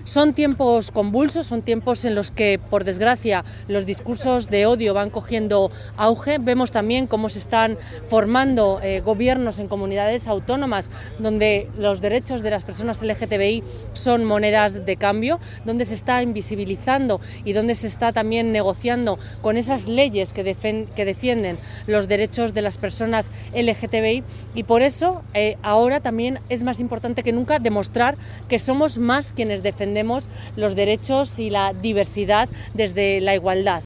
Son tiempos convulsos, son tiempos en los que, por desgracia, los discursos de odio van cogiendo auge. Vemos también cómo se están formando gobiernos en comunidades autónomas donde los derechos de las personas LGTBI son monedas de cambio, donde se está invisibilizando y donde se está también negociando con esas leyes que defienden los derechos de las personas LGTBI, y por eso ahora también es más importante que nunca demostrar que somos más quienes defendemos los derechos y la diversidad desde la igualdad.